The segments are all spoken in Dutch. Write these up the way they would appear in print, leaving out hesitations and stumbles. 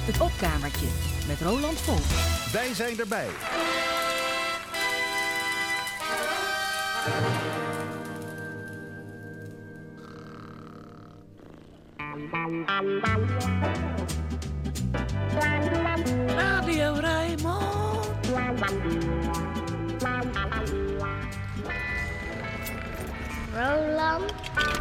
Het opkamertje met Roland Volk. Wij zijn erbij. Radio Rijnmond. Roland.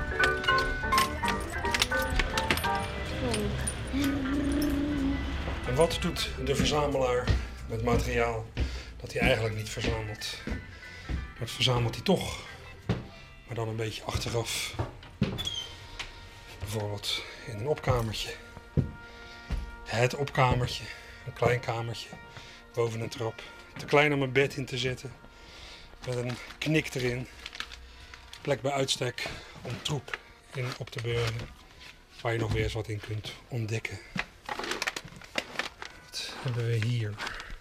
En wat doet de verzamelaar met materiaal dat hij eigenlijk niet verzamelt? Dat verzamelt hij toch, maar dan een beetje achteraf. Bijvoorbeeld in een opkamertje. Het opkamertje, een klein kamertje boven een trap. Te klein om een bed in te zetten, met een knik erin. Plek bij uitstek om troep in op te beuren, waar je nog weer eens wat in kunt ontdekken. Wat hebben we hier?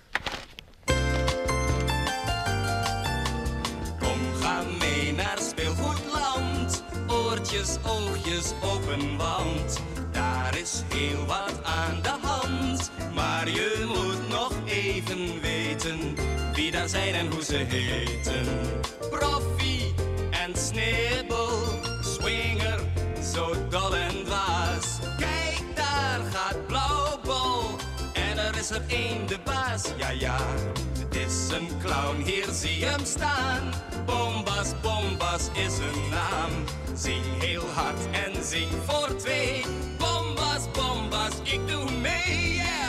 Kom, ga mee naar speelgoedland. Oortjes, oogjes open, want daar is heel wat aan de hand. Maar je moet nog even weten wie daar zijn en hoe ze heten. Proffie en Snibbel, Swinger, zo dol en dwaas. Kijk, daar gaat Blauwbol en er is er één de baas. Ja, ja, het is een clown, hier zie je hem staan. Bombas, Bombas is een naam. Zing heel hard en zing voor twee. Bombas, Bombas, ik doe mee, yeah!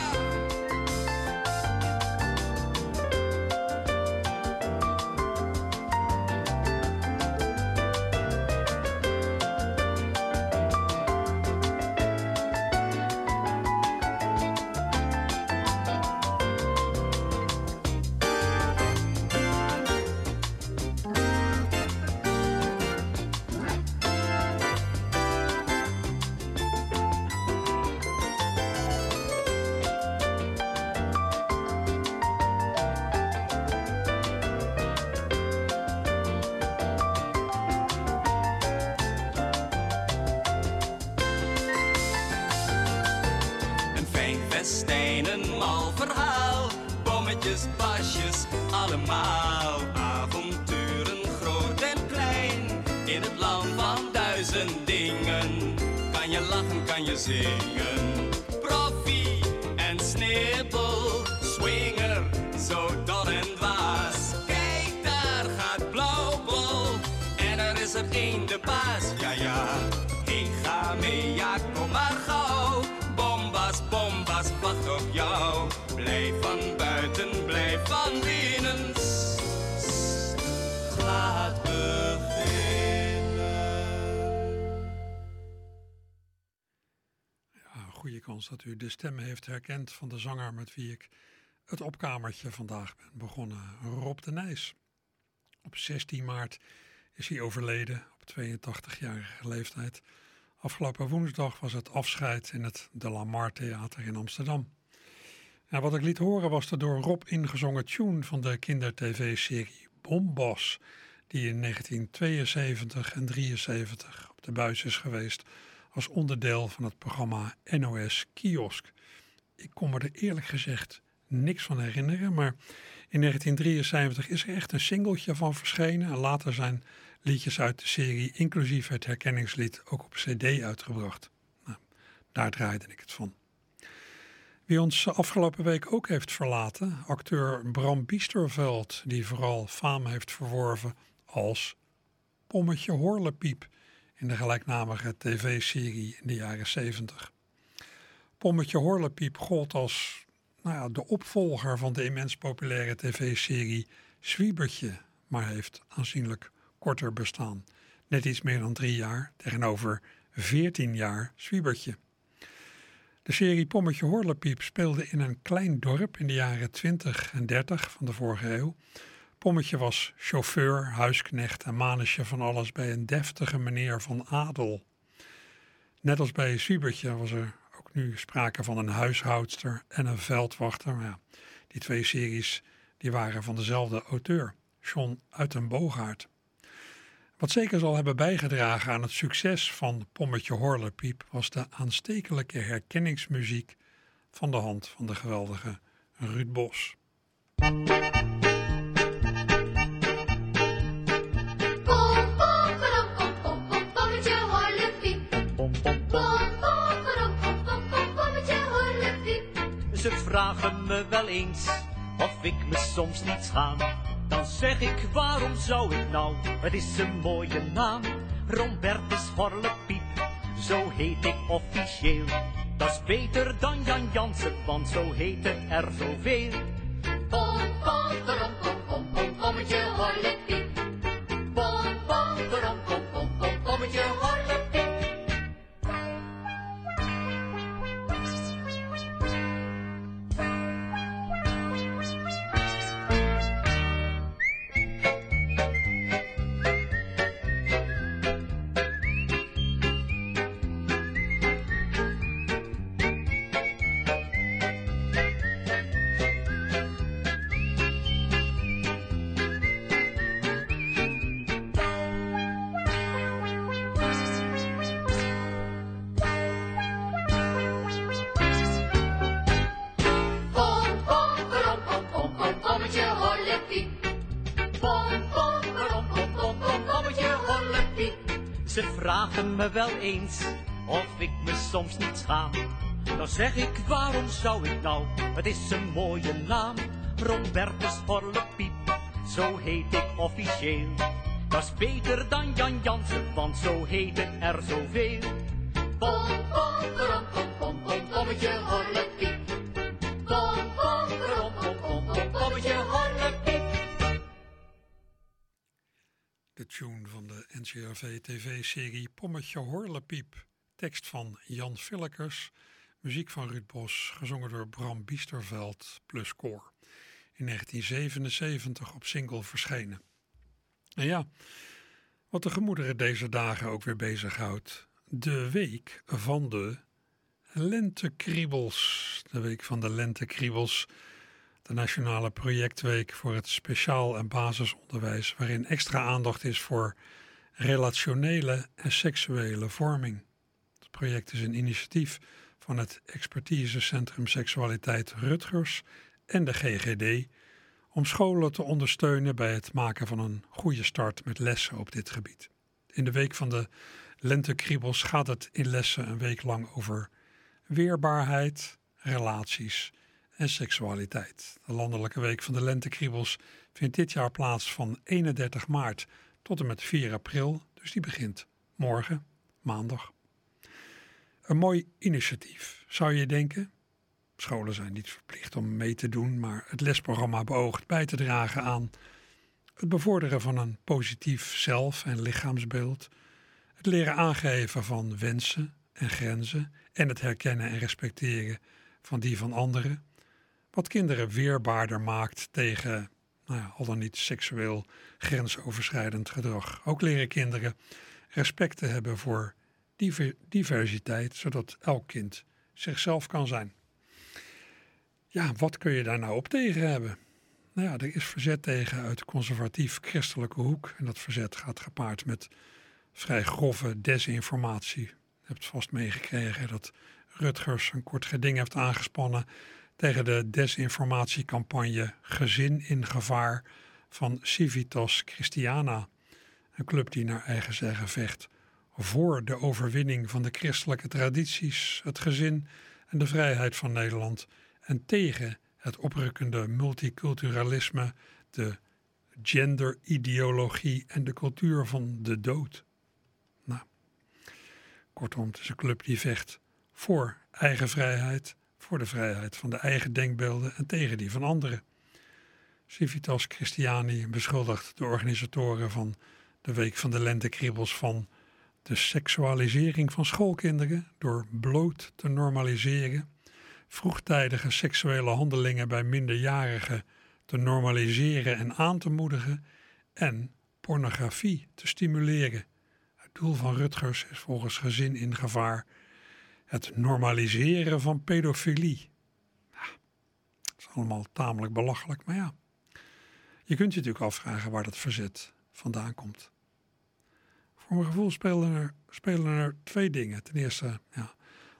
Een mal verhaal, bommetjes, pasjes, allemaal. Avonturen groot en klein, in het land van duizend dingen. Kan je lachen, kan je zingen. Proffie en Snibbel, Swinger, zo dol en dwaas. Kijk, daar gaat Blauwbol en er is er één de baas. Ja, ja, ik ga mee, ja, kom maar gauw. Bombas, Bombas, wacht op jou. Blijf van buiten, blijf van binnen. Laat beginnen. Ja, een goede kans dat u de stem heeft herkend van de zanger met wie ik het opkamertje vandaag ben begonnen. Rob de Nijs. Op 16 maart is hij overleden op 82-jarige leeftijd. Afgelopen woensdag was het afscheid in het De La Mar Theater in Amsterdam. En wat ik liet horen was de door Rob ingezongen tune van de kindertv-serie Bombas, die in 1972 en 1973 op de buis is geweest als onderdeel van het programma NOS Kiosk. Ik kon me er eerlijk gezegd niks van herinneren, maar in 1973 is er echt een singeltje van verschenen en later zijn liedjes uit de serie, inclusief het herkenningslied, ook op cd uitgebracht. Nou, daar draaide ik het van. Wie ons afgelopen week ook heeft verlaten, acteur Bram Biesterveld, die vooral faam heeft verworven als Pommetje Horlepiep in de gelijknamige tv-serie in de jaren 70. Pommetje Horlepiep gold als de opvolger van de immens populaire tv-serie Zwiebertje, maar heeft aanzienlijk korter bestaan. Net iets meer dan 3 jaar tegenover 14 jaar Zwiebertje. De serie Pommetje Horlepiep speelde in een klein dorp in de jaren 20 en 30 van de vorige eeuw. Pommetje was chauffeur, huisknecht en manusje van alles bij een deftige meneer van adel. Net als bij Zwiebertje was er ook nu sprake van een huishoudster en een veldwachter. Maar ja, die 2 series die waren van dezelfde auteur, John Uyttenbogaert. Wat zeker zal hebben bijgedragen aan het succes van Pommetje Horlepiep was de aanstekelijke herkenningsmuziek van de hand van de geweldige Ruud Bos. Ze vragen me wel eens of ik me soms niet schaam. Dan zeg ik, waarom zou ik nou? Het is een mooie naam. Rombertus Horlepiep, zo heet ik officieel. Dat is beter dan Jan Jansen, want zo heten er zoveel. Pom, pom, pom, pom, pom, pommetje Horlepiep. Pom, pom, pom, pom, pom, pommetje Horlepiep. Ze vragen me wel eens of ik me soms niet schaam. Dan zeg ik, waarom zou ik nou? Het is een mooie naam. Rombertus Horlepiep, zo heet ik officieel. Dat is beter dan Jan Jansen, want zo heten er zoveel. Pom, pom, pom, pom, pom, pommetje Horlepiep. Pom, pom, pom, pom, pom, pommetje Horlepiep. De tune van de NCRV-tv-serie Pommetje Horlepiep. Tekst van Jan Villekers, muziek van Ruud Bos, gezongen door Bram Biesterveld plus koor. In 1977 op single verschenen. En ja, wat de gemoederen deze dagen ook weer bezighoudt. De week van de lentekriebels. De week van de lentekriebels. De nationale projectweek voor het speciaal en basisonderwijs, waarin extra aandacht is voor relationele en seksuele vorming. Het project is een initiatief van het Expertisecentrum Seksualiteit Rutgers en de GGD om scholen te ondersteunen bij het maken van een goede start met lessen op dit gebied. In de week van de lentekriebels gaat het in lessen een week lang over weerbaarheid, relaties en seksualiteit. De landelijke week van de lentekriebels vindt dit jaar plaats van 31 maart tot en met 4 april, dus die begint morgen, maandag. Een mooi initiatief, zou je denken. Scholen zijn niet verplicht om mee te doen, maar het lesprogramma beoogt bij te dragen aan het bevorderen van een positief zelf- en lichaamsbeeld, het leren aangeven van wensen en grenzen en het herkennen en respecteren van die van anderen, wat kinderen weerbaarder maakt tegen al dan niet seksueel grensoverschrijdend gedrag. Ook leren kinderen respect te hebben voor diversiteit, zodat elk kind zichzelf kan zijn. Ja, wat kun je daar nou op tegen hebben? Nou ja, er is verzet tegen uit de conservatief-christelijke hoek. En dat verzet gaat gepaard met vrij grove desinformatie. Je hebt vast meegekregen dat Rutgers een kort geding heeft aangespannen tegen de desinformatiecampagne Gezin in Gevaar van Civitas Christiana. Een club die naar eigen zeggen vecht voor de overwinning van de christelijke tradities, het gezin en de vrijheid van Nederland en tegen het oprukkende multiculturalisme, de genderideologie en de cultuur van de dood. Nou, kortom, het is een club die vecht voor eigen vrijheid, voor de vrijheid van de eigen denkbeelden en tegen die van anderen. Civitas Christiani beschuldigt de organisatoren van de Week van de Lentekriebels van de seksualisering van schoolkinderen door bloot te normaliseren, vroegtijdige seksuele handelingen bij minderjarigen te normaliseren en aan te moedigen en pornografie te stimuleren. Het doel van Rutgers is volgens Gezin in Gevaar het normaliseren van pedofilie. Ja, dat is allemaal tamelijk belachelijk, maar ja. Je kunt je natuurlijk afvragen waar dat verzet vandaan komt. Voor mijn gevoel spelen er twee dingen. Ten eerste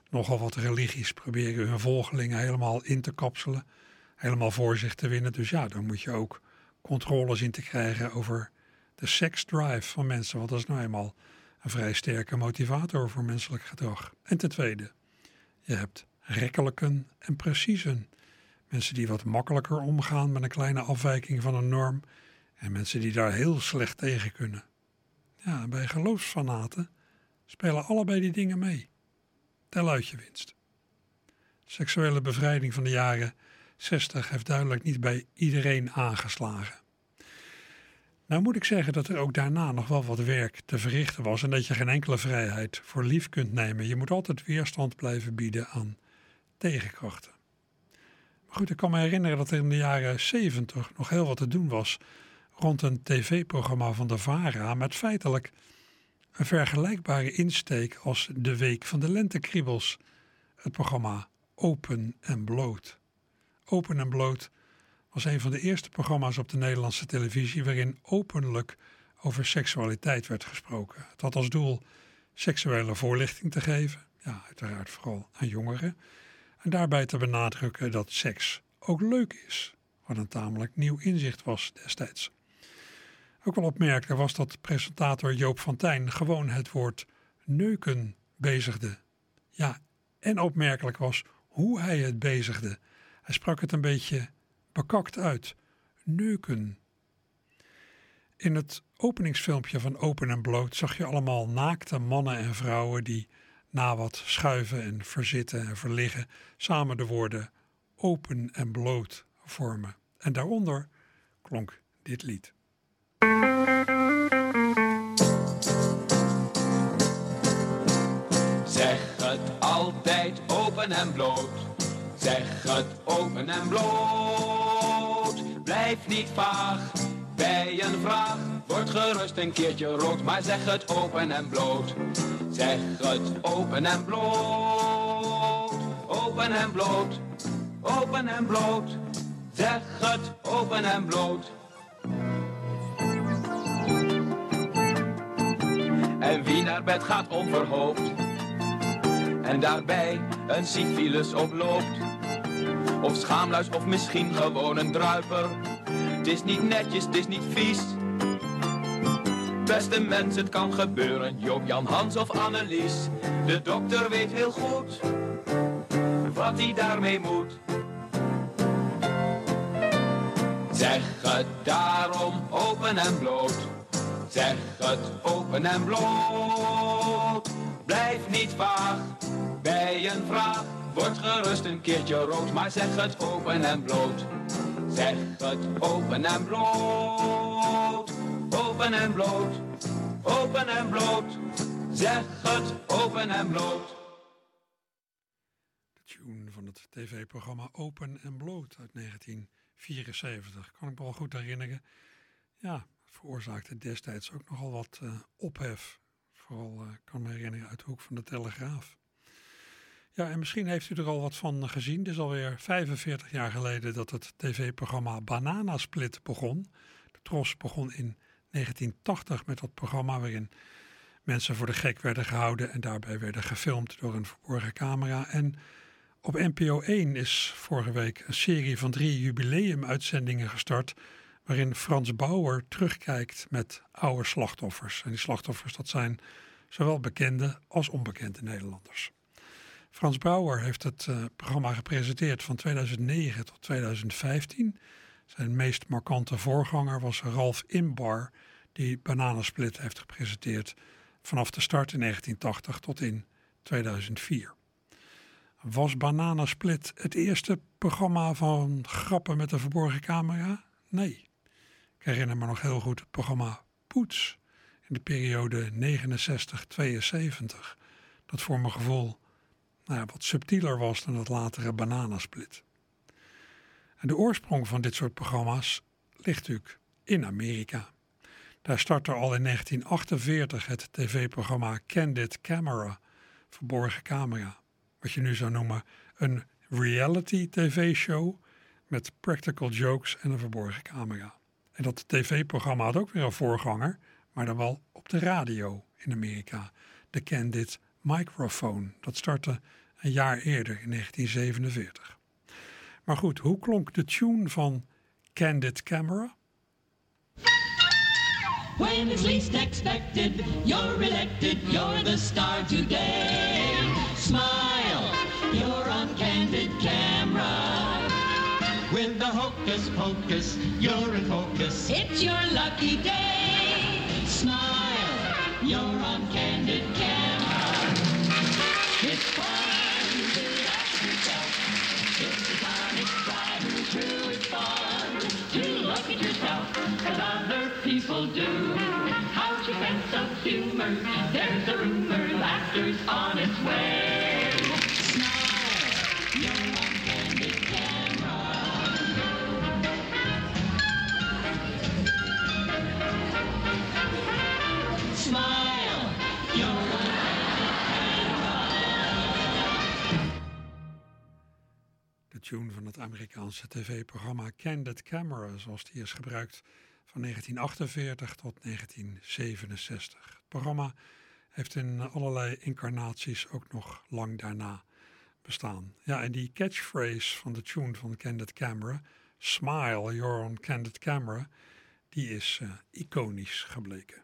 Nogal wat religies proberen hun volgelingen helemaal in te kapselen, helemaal voor zich te winnen. Dus ja, dan moet je ook controle zien te krijgen over de seksdrive van mensen. Want dat is nou eenmaal een vrij sterke motivator voor menselijk gedrag. En ten tweede, je hebt rekkelijken en preciezen. Mensen die wat makkelijker omgaan met een kleine afwijking van een norm. En mensen die daar heel slecht tegen kunnen. Ja, bij geloofsfanaten spelen allebei die dingen mee. Tel uit je winst. Seksuele bevrijding van de jaren 60 heeft duidelijk niet bij iedereen aangeslagen. Nou moet ik zeggen dat er ook daarna nog wel wat werk te verrichten was en dat je geen enkele vrijheid voor lief kunt nemen. Je moet altijd weerstand blijven bieden aan tegenkrachten. Maar goed, ik kan me herinneren dat er in de jaren 70 nog heel wat te doen was rond een tv-programma van de VARA met feitelijk een vergelijkbare insteek als de Week van de Lentekriebels, het programma Open en Bloot. Open en Bloot was een van de eerste programma's op de Nederlandse televisie waarin openlijk over seksualiteit werd gesproken. Het had als doel seksuele voorlichting te geven, ja, uiteraard vooral aan jongeren, en daarbij te benadrukken dat seks ook leuk is, wat een tamelijk nieuw inzicht was destijds. Ook wel opmerkelijk was dat presentator Joop van Tijn gewoon het woord neuken bezigde. Ja, en opmerkelijk was hoe hij het bezigde. Hij sprak het een beetje bekakt uit. Neuken. In het openingsfilmpje van Open en Bloot zag je allemaal naakte mannen en vrouwen die na wat schuiven en verzitten en verliggen samen de woorden open en bloot vormen. En daaronder klonk dit lied. Zeg het altijd open en bloot. Zeg het open en bloot. Blijf niet vaag bij een vraag. Word gerust een keertje rood, maar zeg het open en bloot. Zeg het open en bloot. Open en bloot. Open en bloot. Zeg het open en bloot. En wie naar bed gaat onverhoopt en daarbij een syfilis oploopt, of schaamluis of misschien gewoon een druiper. Het is niet netjes, het is niet vies. Beste mens, het kan gebeuren, Joop, Jan, Hans of Annelies. De dokter weet heel goed wat hij daarmee moet. Zeg het daarom open en bloot. Zeg het open en bloot. Blijf niet vaag bij een vraag. Word gerust een keertje rood, maar zeg het open en bloot. Zeg het open en bloot. Open en bloot. Open en bloot. Zeg het open en bloot. De tune van het tv-programma Open en Bloot uit 1974. Kan ik me wel goed herinneren. Ja, veroorzaakte destijds ook nogal wat ophef. Vooral kan me herinneren uit de hoek van de Telegraaf. Ja, en misschien heeft u er al wat van gezien. Het is alweer 45 jaar geleden dat het tv-programma Bananasplit begon. De Tros begon in 1980 met dat programma waarin mensen voor de gek werden gehouden en daarbij werden gefilmd door een verborgen camera. En op NPO 1 is vorige week een serie van 3 jubileumuitzendingen gestart waarin Frans Bauer terugkijkt met oude slachtoffers. En die slachtoffers, dat zijn zowel bekende als onbekende Nederlanders. Frans Bauer heeft het programma gepresenteerd van 2009 tot 2015. Zijn meest markante voorganger was Ralf Imbar, die Bananasplit heeft gepresenteerd vanaf de start in 1980 tot in 2004. Was Bananasplit het eerste programma van grappen met een verborgen camera? Nee. Ik herinner me nog heel goed het programma Poets in de periode 69-72. Dat voor mijn gevoel wat subtieler was dan het latere Bananasplit. En de oorsprong van dit soort programma's ligt natuurlijk in Amerika. Daar startte al in 1948 het tv-programma Candid Camera, verborgen camera. Wat je nu zou noemen een reality tv-show met practical jokes en een verborgen camera. En dat tv-programma had ook weer een voorganger, maar dan wel op de radio in Amerika. De Candid Microphone. Dat startte een jaar eerder in 1947. Maar goed, hoe klonk de tune van Candid Camera? When it's least expected, you're elected, you're the star today. Smile, you're on Candid Camera. With the hocus pocus, you're in focus. It's your lucky day. Smile, you're on Candid Camera. It's fun to ask yourself. It's the time, it's tried and true, it's fun to look at yourself as other people do. How's your sense of humor? There's a rumor, laughter's on its way. Smile, you're on Candid Camera. Smile, you're on De tune van het Amerikaanse tv-programma Candid Camera, zoals die is gebruikt van 1948 tot 1967. Het programma heeft in allerlei incarnaties ook nog lang daarna bestaan. Ja, en die catchphrase van de tune van Candid Camera, Smile, you're on Candid Camera, die is iconisch gebleken.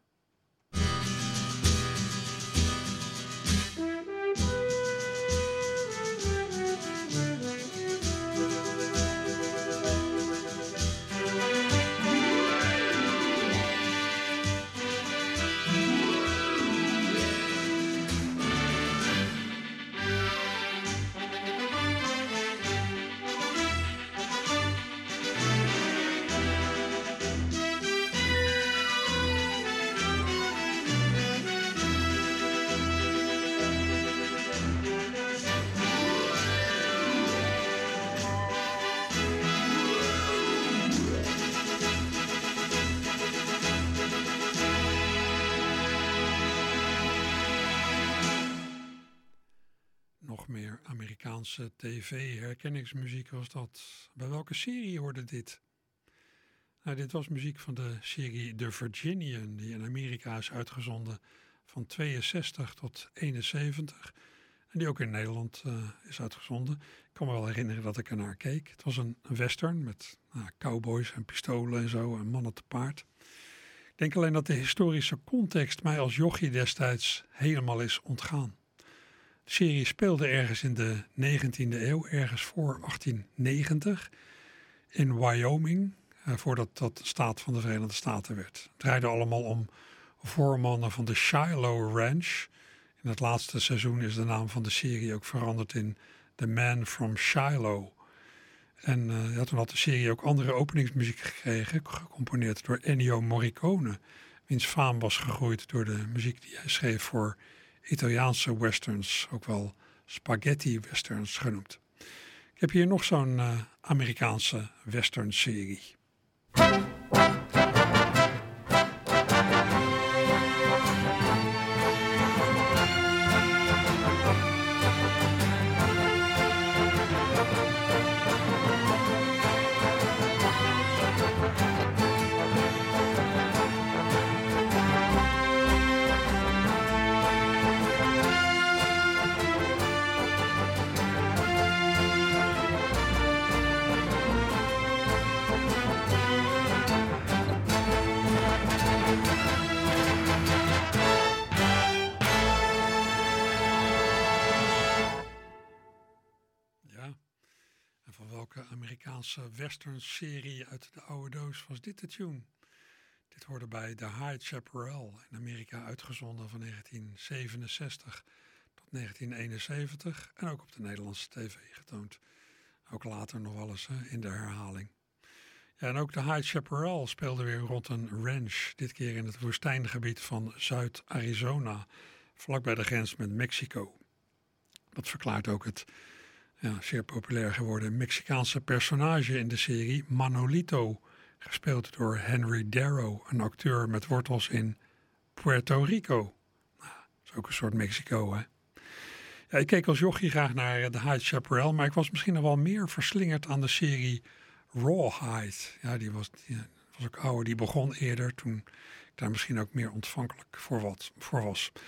Nog meer Amerikaanse tv-herkenningsmuziek was dat. Bij welke serie hoorde dit? Nou, dit was muziek van de serie The Virginian, die in Amerika is uitgezonden van 62 tot 71. En die ook in Nederland is uitgezonden. Ik kan me wel herinneren dat ik ernaar keek. Het was een western met cowboys en pistolen en zo en mannen te paard. Ik denk alleen dat de historische context mij als jochie destijds helemaal is ontgaan. De serie speelde ergens in de 19e eeuw, ergens voor 1890, in Wyoming, voordat dat de staat van de Verenigde Staten werd. Het draaide allemaal om voormannen van de Shiloh Ranch. In het laatste seizoen is de naam van de serie ook veranderd in The Man from Shiloh. En toen had de serie ook andere openingsmuziek gekregen, gecomponeerd door Ennio Morricone, wiens faam was gegroeid door de muziek die hij schreef voor Italiaanse westerns, ook wel spaghetti westerns genoemd. Ik heb hier nog zo'n Amerikaanse western serie. Amerikaanse western-serie uit de oude doos was dit de tune. Dit hoorde bij The High Chaparral, in Amerika uitgezonden van 1967 tot 1971 en ook op de Nederlandse tv getoond. Ook later nog wel eens in de herhaling. Ja, en ook de High Chaparral speelde weer rond een ranch, dit keer in het woestijngebied van Zuid-Arizona, vlakbij de grens met Mexico. Dat verklaart ook het zeer populair geworden Mexicaanse personage in de serie, Manolito, gespeeld door Henry Darrow, een acteur met wortels in Puerto Rico. Nou, dat is ook een soort Mexico, hè? Ja, ik keek als jochie graag naar The High Chaparral, maar ik was misschien nog wel meer verslingerd aan de serie Rawhide. Ja, die was ook ouder, die begon eerder, toen ik daar misschien ook meer ontvankelijk voor was.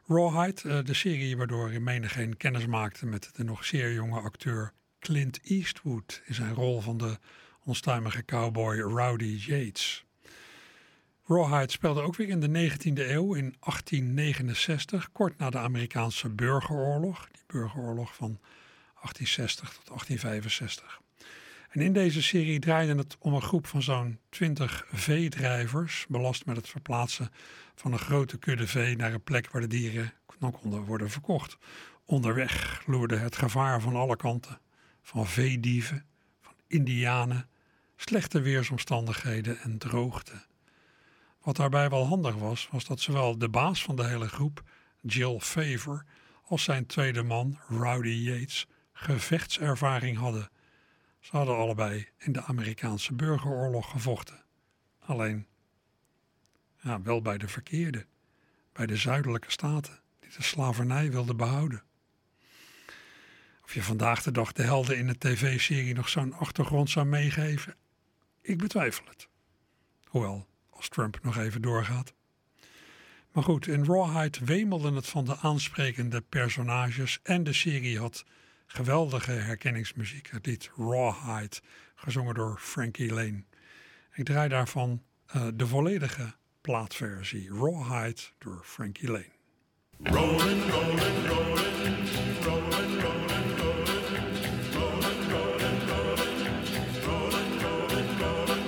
Rawhide, de serie waardoor menigeen kennis maakte met de nog zeer jonge acteur Clint Eastwood in zijn rol van de onstuimige cowboy Rowdy Yates. Rawhide speelde ook weer in de 19e eeuw in 1869, kort na de Amerikaanse burgeroorlog, die burgeroorlog van 1860 tot 1865. En in deze serie draaide het om een groep van zo'n 20 veedrijvers, belast met het verplaatsen van een grote kudde vee naar een plek waar de dieren dan konden worden verkocht. Onderweg loerde het gevaar van alle kanten, van veedieven, van indianen, slechte weersomstandigheden en droogte. Wat daarbij wel handig was, was dat zowel de baas van de hele groep, Jill Favor, als zijn tweede man, Rowdy Yates, gevechtservaring hadden. Ze hadden allebei in de Amerikaanse burgeroorlog gevochten. Alleen, wel bij de verkeerde, bij de zuidelijke staten die de slavernij wilden behouden. Of je vandaag de dag de helden in een tv-serie nog zo'n achtergrond zou meegeven, ik betwijfel het. Hoewel, als Trump nog even doorgaat. Maar goed, in Rawhide wemelde het van de aansprekende personages en de serie had geweldige herkenningsmuziek. Het lied Rawhide, gezongen door Frankie Lane. Ik draai daarvan de volledige plaatversie. Rawhide door Frankie Lane. Rollin', rollin', rollin', rollin', rollin', rollin', rollin', rollin', rollin', rollin', rollin', rollin',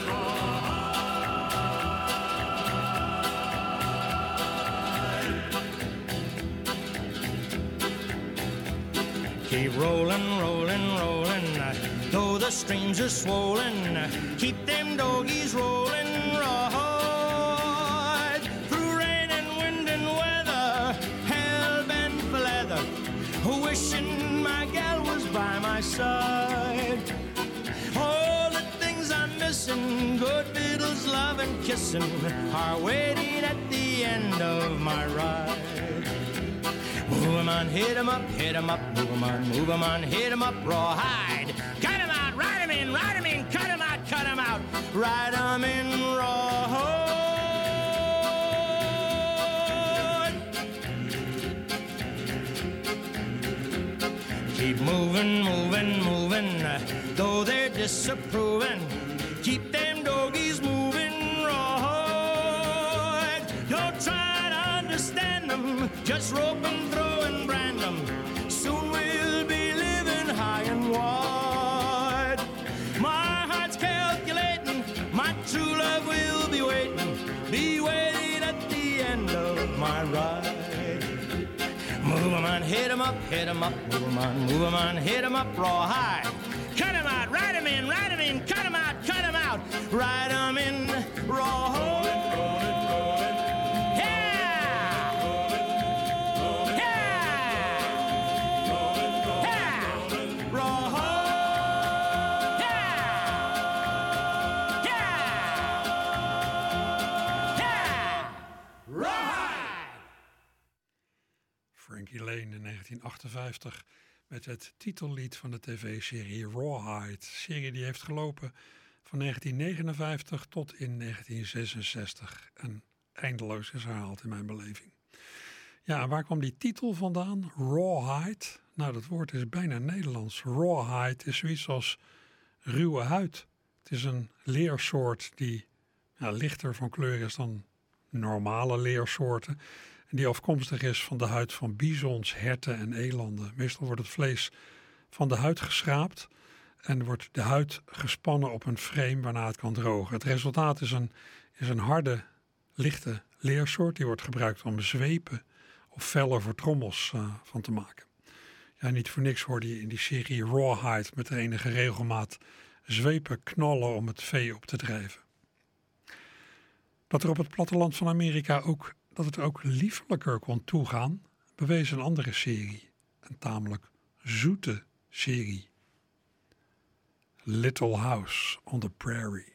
Keep rollin', rollin', rollin', though the streams are swollen. Keep them doggies rollin', rawhide. Through rain and wind and weather, hell-bent for leather, wishing my gal was by my side. All the things I'm missing, good fiddles, love and kissing, are waiting at the end of my ride. Move 'em on, hit 'em up, hit 'em up, move 'em on, hit 'em up, rawhide. Cut 'em out, ride 'em in, cut 'em out, ride 'em in, rawhide. Keep moving, moving, moving, though they're disapproving. Keep them doggies moving, rawhide. Don't try to understand them, just rope 'em, throw and brand 'em. Soon we'll be living high and wide. My heart's calculating, my true love will be waiting at the end of my ride. Move 'em on, hit 'em up, move 'em on, hit 'em up, rawhide. Cut 'em out, ride 'em in, cut 'em out, ride 'em in, rawhide. Frankie Lane in 1958 met het titellied van de tv-serie Rawhide. Serie die heeft gelopen van 1959 tot in 1966 en eindeloos is herhaald in mijn beleving. Ja, waar kwam die titel vandaan? Rawhide? Nou, dat woord is bijna Nederlands. Rawhide is zoiets als ruwe huid. Het is een leersoort die lichter van kleur is dan normale leersoorten. En die afkomstig is van de huid van bizons, herten en elanden. Meestal wordt het vlees van de huid geschraapt en wordt de huid gespannen op een frame waarna het kan drogen. Het resultaat is een harde, lichte leersoort. Die wordt gebruikt om zweepen of vellen voor trommels van te maken. Ja, niet voor niks hoorde je in die serie Rawhide met de enige regelmaat zweepen knallen om het vee op te drijven. Dat er op het platteland van Amerika dat het ook liefelijker kon toegaan, bewees een andere serie. Een tamelijk zoete serie. Little House on the Prairie.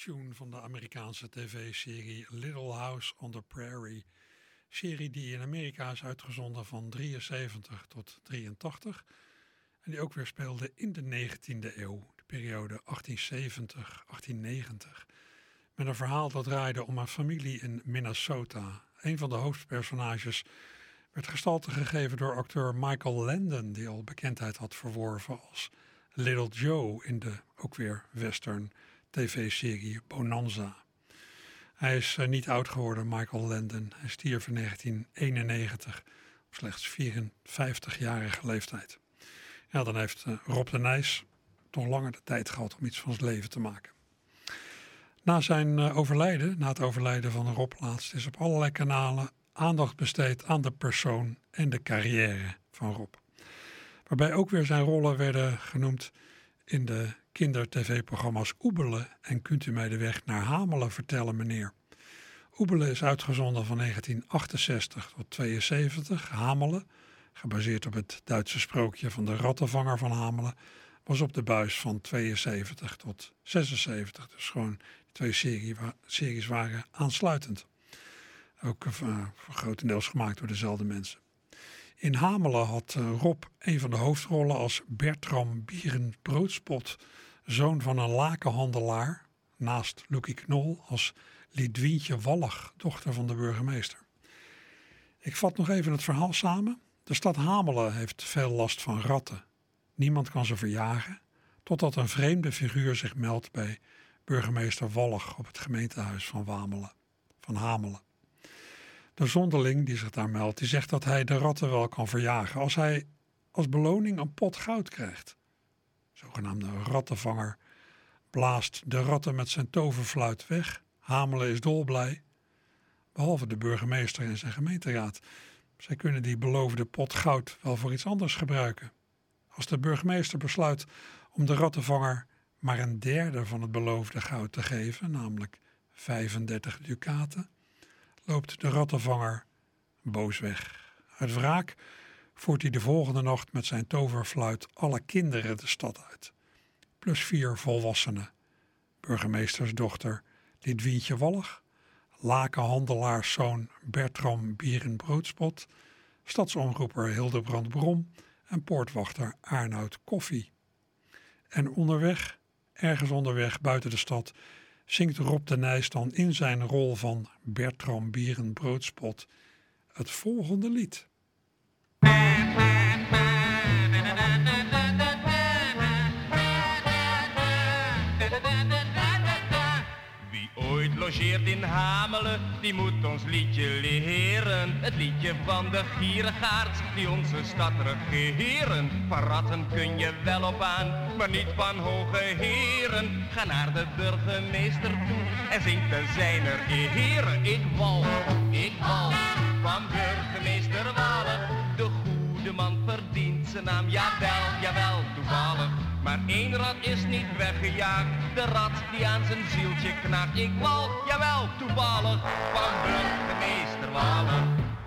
tune van de Amerikaanse tv-serie Little House on the Prairie. Serie die in Amerika is uitgezonden van 73 tot 83. En die ook weer speelde in de 19e eeuw, de periode 1870-1890. Met een verhaal dat draaide om een familie in Minnesota. Een van de hoofdpersonages werd gestalte gegeven door acteur Michael Landon, die al bekendheid had verworven als Little Joe in de ook weer western tv-serie Bonanza. Hij is niet oud geworden, Michael Landon. Hij stierf in 1991 op slechts 54-jarige leeftijd. Ja, dan heeft Rob de Nijs toch langer de tijd gehad om iets van zijn leven te maken. Na het overlijden van Rob laatst is op allerlei kanalen aandacht besteed aan de persoon en de carrière van Rob. Waarbij ook weer zijn rollen werden genoemd in de kinder-tv-programma's Oebelen en Kunt u mij de weg naar Hamelen vertellen, meneer. Oebelen is uitgezonden van 1968 tot 72. Hamelen, gebaseerd op het Duitse sprookje van de rattenvanger van Hamelen, was op de buis van 72 tot 76. Dus gewoon twee series waren aansluitend. Ook grotendeels gemaakt door dezelfde mensen. In Hamelen had Rob een van de hoofdrollen als Bertram Bierenbroodspot, zoon van een lakenhandelaar, naast Loekie Knol als Lidwientje Wallig, dochter van de burgemeester. Ik vat nog even het verhaal samen. De stad Hamelen heeft veel last van ratten. Niemand kan ze verjagen, totdat een vreemde figuur zich meldt bij burgemeester Wallig op het gemeentehuis van Hamelen. De zonderling die zich daar meldt, die zegt dat hij de ratten wel kan verjagen als hij als beloning een pot goud krijgt. Zogenaamde rattenvanger blaast de ratten met zijn toverfluit weg. Hamelen is dolblij, behalve de burgemeester en zijn gemeenteraad. Zij kunnen die beloofde pot goud wel voor iets anders gebruiken. Als de burgemeester besluit om de rattenvanger maar een derde van het beloofde goud te geven, namelijk 35 dukaten, loopt de rattenvanger boos weg. Uit wraak voert hij de volgende nacht met zijn toverfluit alle kinderen de stad uit. Plus 4 volwassenen. Burgemeestersdochter Lidwientje Wallig, lakenhandelaarszoon Bertram Bierenbroodspot, stadsomroeper Hildebrand Brom en poortwachter Arnoud Koffie. En ergens onderweg buiten de stad, zingt Rob de Nijs dan in zijn rol van Bertram Bierenbroodspot het volgende lied. Wie ooit logeert in Hamelen, die moet ons liedje leren. Het liedje van de gierigaards die onze stad regeren. Van ratten kun je wel op aan, maar niet van hoge heren. Ga naar de burgemeester toe en zing te zijner heren. Ik wou van burgemeester Wallig. De goede man verdient zijn naam, jawel, toevallig. Maar één rat is niet weggejaagd, de rat die aan zijn zieltje knaagt. Ik wou, jawel, toevallig, van burgemeester Wallig.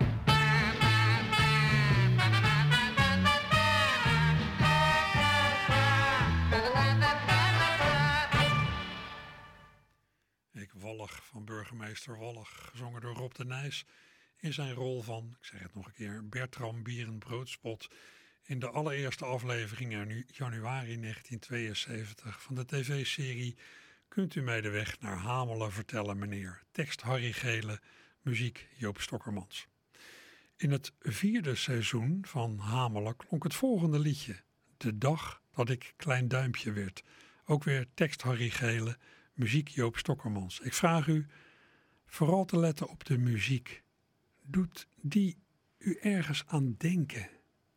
Ik Wallig van burgemeester Wallig, gezongen door Rob de Nijs in zijn rol van, ik zeg het nog een keer, Bertram Bierenbroodspot in de allereerste aflevering in januari 1972 van de tv-serie Kunt u mij de weg naar Hamelen vertellen, meneer? Tekst Harry Gele, muziek Joop Stokkermans. In het 4e seizoen van Hamelen klonk het volgende liedje, De dag dat ik Klein Duimpje werd. Ook weer tekst Harry Gele, muziek Joop Stokkermans. Ik vraag u vooral te letten op de muziek. Doet die u ergens aan denken?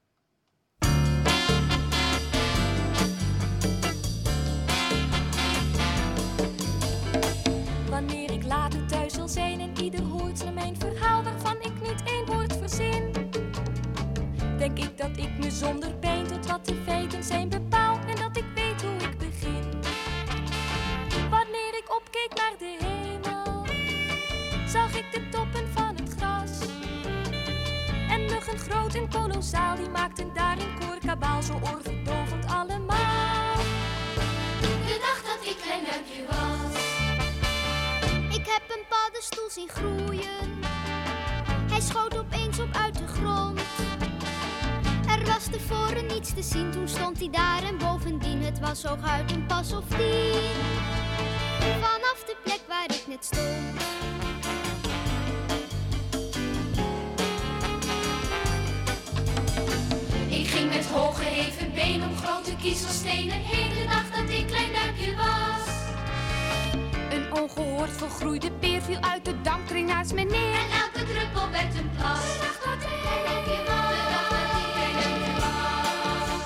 Wanneer ik later thuis zal zijn en ieder hoort mijn verhaal waarvan ik niet één woord verzin, denk ik dat ik me zonder pijn tot wat de feiten zijn bepaal en dat ik weet hoe ik begin. Wanneer ik opkeek naar de hemel, zag ik de toppen van het gras. En muggen groot en kolossaal, die maakten daar in koor kabaal, zo oorverdovend allemaal. De dag dat ik klein duimpje was, niets te zien, toen stond hij daar en bovendien, het was hooguit een pas of 10. Vanaf de plek waar ik net stond. Ik ging met hooggeheven benen op grote kiezelstenen heen, de dag dat ik klein duimpje was. Een ongehoord vergroeide peer viel uit de dampkring naast me neer. En elke druppel werd een plas. De dag dat ik klein duimpje was. De dag dat ik klein duimpje was.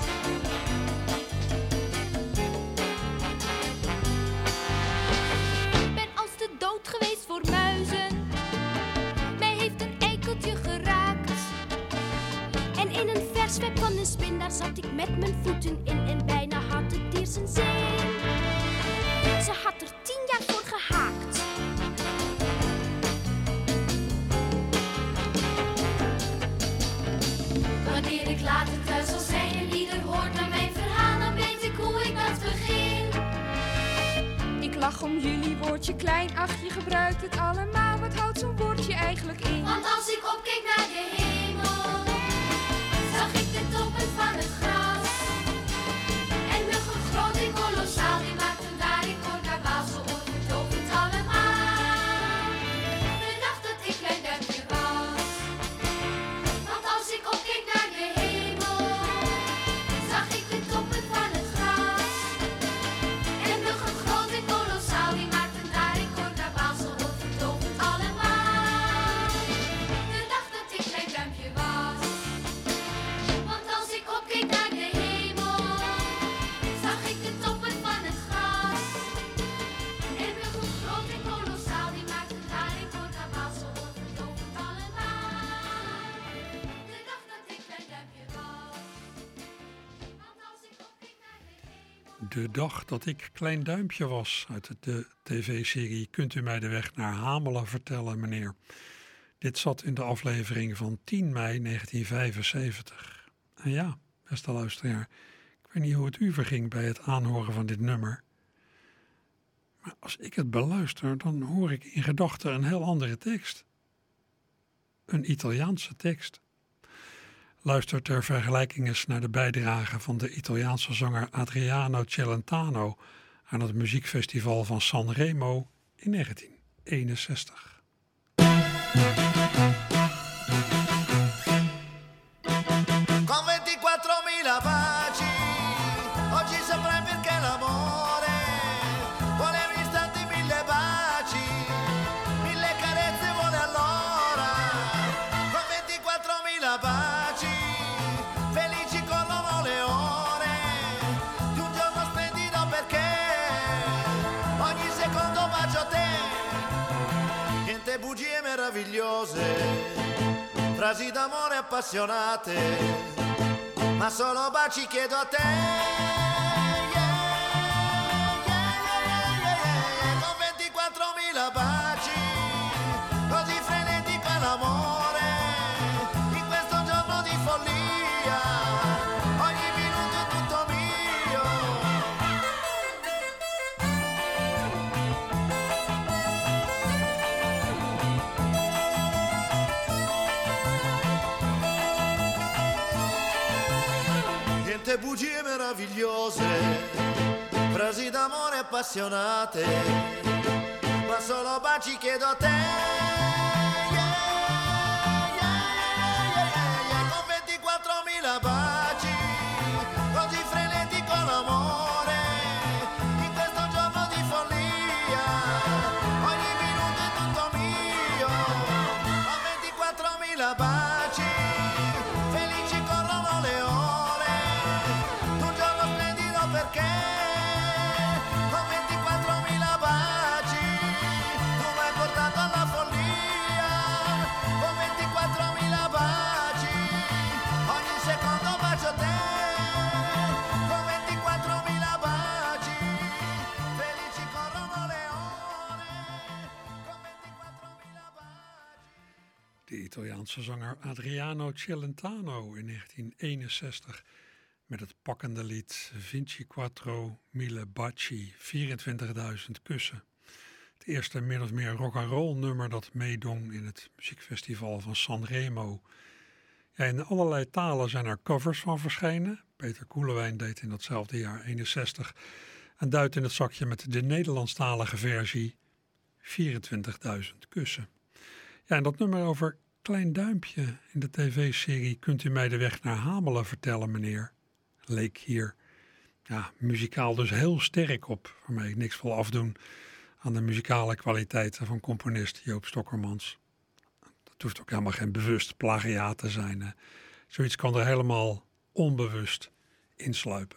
Ik ben als de dood geweest voor muizen. Mij heeft een eikeltje geraakt. En in een vers web van een spin, daar zat ik met mijn voeten in. En bijna had het dier zijn zin. Ze had er 10 jaar voor gehaakt. Wanneer ik later thuis zal zijn en ieder hoort naar mijn verhaal, dan weet ik hoe ik dat begin. Ik lach om jullie woordje klein, ach je gebruikt het allemaal. Wat houdt zo'n woordje eigenlijk in? Want als ik opkeek naar de hemel, zag ik de toppen van het gras. En muggen groot en kolossaal, die maakten daar in Korkabaal zo onvertovend allemaal. De dag dat ik klein duimpje was. Want als ik opkeek naar de hemel, zag ik de toppen van het gras. En muggen groot en kolossaal, die maakten daar in Korkabaal zo onvertovend allemaal. De dag dat ik klein duimpje was. Want als ik opkeek naar de hemel, zag ik de toppen van het gras. En muggen groot en kolossaal, die maakten daar in Korkabaal zo onvertovend allemaal. De dag dat ik klein duimpje was. Want als ik opkeek naar de hemel. De dag dat ik klein duimpje was uit de tv-serie Kunt u mij de weg naar Hamelen vertellen, meneer? Dit zat in de aflevering van 10 mei 1975. En ja, beste luisteraar, ik weet niet hoe het u verging bij het aanhoren van dit nummer. Maar als ik het beluister, dan hoor ik in gedachten een heel andere tekst. Een Italiaanse tekst. Luister ter vergelijking eens naar de bijdrage van de Italiaanse zanger Adriano Celentano aan het muziekfestival van Sanremo in 1961. Con 24.000 baci, oggi saprai perché l'amore vuole un istante 1000 baci, 1000 carezze vuole allora. Con 24.000 baci, felici corrono le ore di un giorno splendido perché ogni secondo bacio a te. Niente bugie meravigliose, frasi d'amore appassionate, ma solo baci chiedo a te. Con 24.000 baci, così frenetico è l'amore, in questo giorno di follia, ogni minuto è tutto mio. Niente bugie meravigliose, frasi d'amore appassionate, ma solo baci chiedo a te. Con 24.000 baci, così frenetico l'amore, in questo giorno di follia, ogni minuto è tutto mio. Con 24.000 baci, felici corrono le ore, un giorno splendido perché con 24.000 baci tu mi hai portato alla follia. Con 24.000 baci, ogni secondo bacio a te. Con 24.000 baci, felici corrono le ore. Con 24.000 baci. De Italiaanse zanger Adriano Celentano in 1961 met het pakkende lied 24.000 baci, 24.000 kussen. Het eerste min of meer rock'n'roll nummer dat meedong in het muziekfestival van Sanremo. Ja, in allerlei talen zijn er covers van verschenen. Peter Koelewijn deed in datzelfde jaar 61 een duit in het zakje met de Nederlandstalige versie 24.000 kussen. Ja, en dat nummer over Klein Duimpje in de tv-serie Kunt u mij de weg naar Hamelen vertellen, meneer? Leek hier muzikaal dus heel sterk op, waarmee ik niks wil afdoen aan de muzikale kwaliteiten van componist Joop Stokkermans. Het hoeft ook helemaal geen bewust plagiaat te zijn. Zoiets kan er helemaal onbewust insluipen.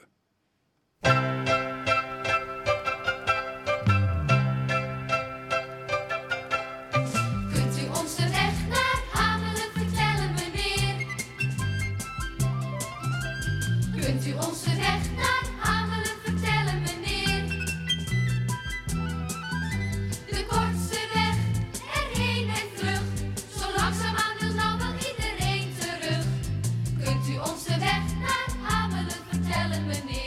Kunt u ons de weg naar Hamelen vertellen, meneer? Kunt u ons de weg naar Hamelen vertellen, meneer? De kortste weg erheen en vlug. Zo langzaamaan wil nou wel iedereen terug. Kunt u ons de weg naar Hamelen vertellen, meneer?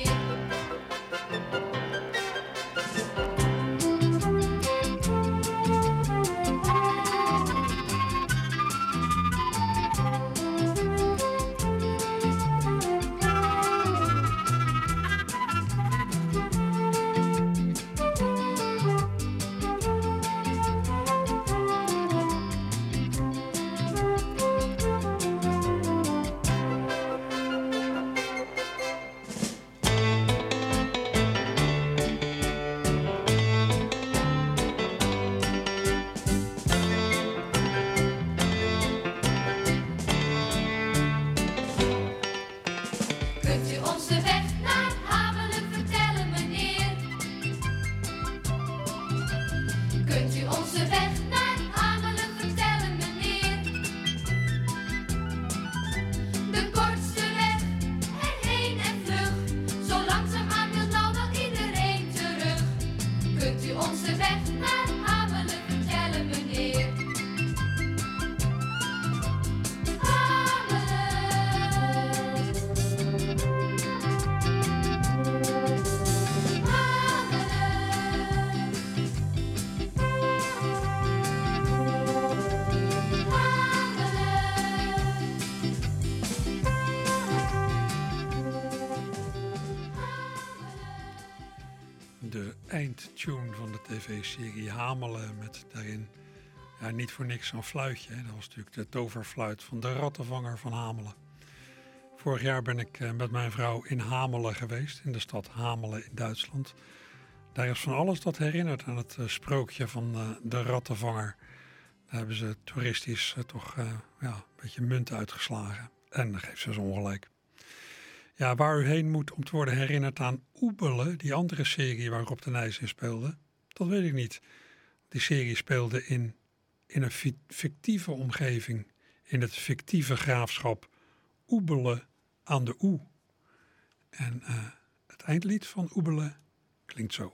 Kunt u ons de weg naar Hamelen vertellen, meneer? Kunt u ons de weg naar Hamelen vertellen, meneer? De kortste weg erheen en vlug. Zo langzaamaan wil nou wel iedereen terug. Kunt u ons de weg naar Hamelen vertellen, meneer? De eindtune van de tv-serie Hamelen met daarin niet voor niks zo'n fluitje. Dat was natuurlijk de toverfluit van de rattenvanger van Hamelen. Vorig jaar ben ik met mijn vrouw in Hamelen geweest, in de stad Hamelen in Duitsland. Daar is van alles dat herinnert aan het sprookje van de rattenvanger. Daar hebben ze toeristisch toch een beetje munt uitgeslagen. En dan geeft ze zo ongelijk. Ja, waar u heen moet om te worden herinnerd aan Oebelen, die andere serie waar Rob de Nijs in speelde, dat weet ik niet. Die serie speelde in een fictieve omgeving, in het fictieve graafschap Oebelen aan de Oe. En het eindlied van Oebelen klinkt zo.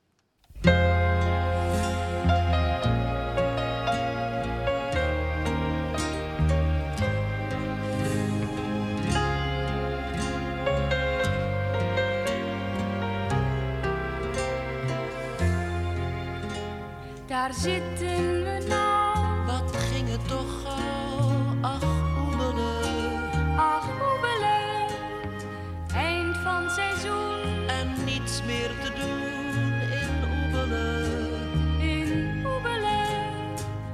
Daar zitten we nou. Wat ging het toch gauw, ach Oebelen. Ach Oebelen, eind van seizoen. En niets meer te doen in Oebelen. In Oebelen,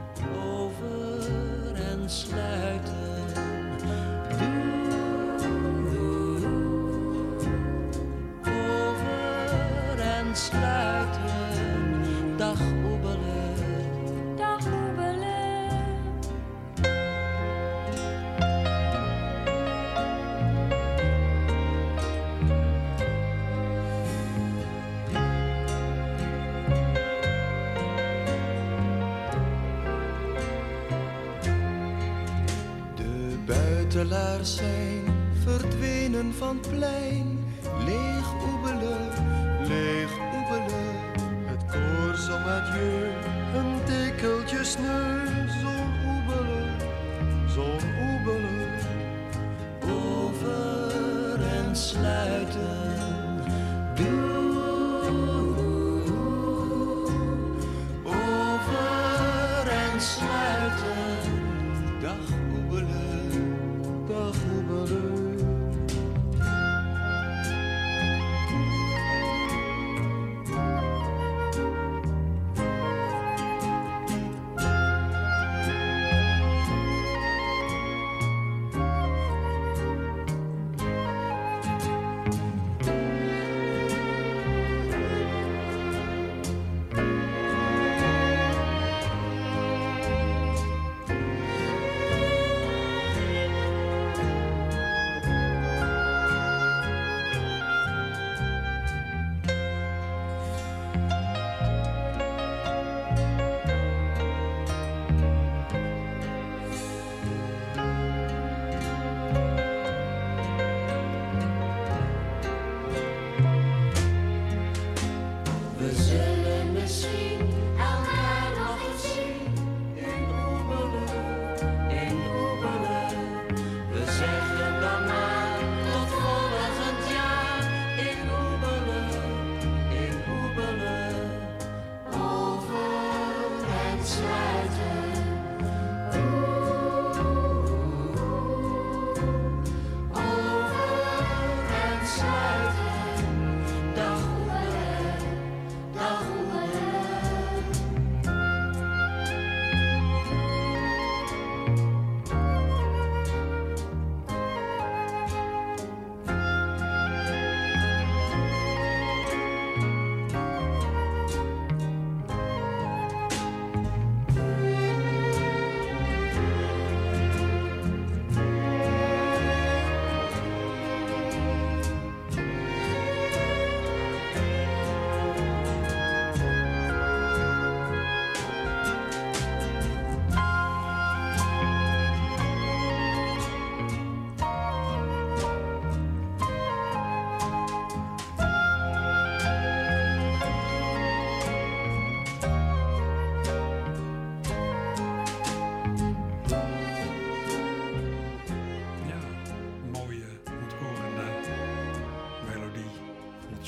Over en sluiten. Over en sluiten. Dag Oebelen. dag Oebelen. De buitelaars zijn verdwenen van het plein. Leeg Oebelen, leeg Oebelen. Het koor zong adieu, een tekeltje sneu. Zo'n Oebelen, zo'n Oebelen. Over en sluiten. Over en sluiten. Dag Oebelen,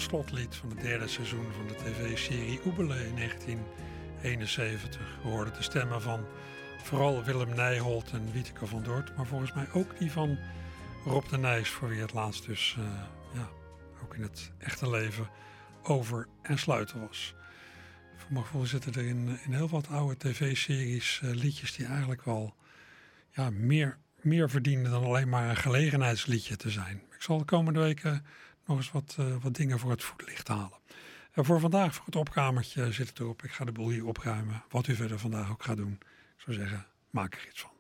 slotlied van het derde seizoen van de tv-serie Oebele in 1971. We hoorden de stemmen van vooral Willem Nijholt en Wieteke van Dort, maar volgens mij ook die van Rob de Nijs, voor wie het laatst dus ook in het echte leven over en sluiten was. Voor mijn gevoel zitten er in heel wat oude tv-series liedjes die eigenlijk wel meer verdienen dan alleen maar een gelegenheidsliedje te zijn. Ik zal de komende weken nog eens wat dingen voor het voetlicht halen. En voor vandaag, voor het opkamertje, zit het erop. Ik ga de boel hier opruimen. Wat u verder vandaag ook gaat doen. Ik zou zeggen, maak er iets van.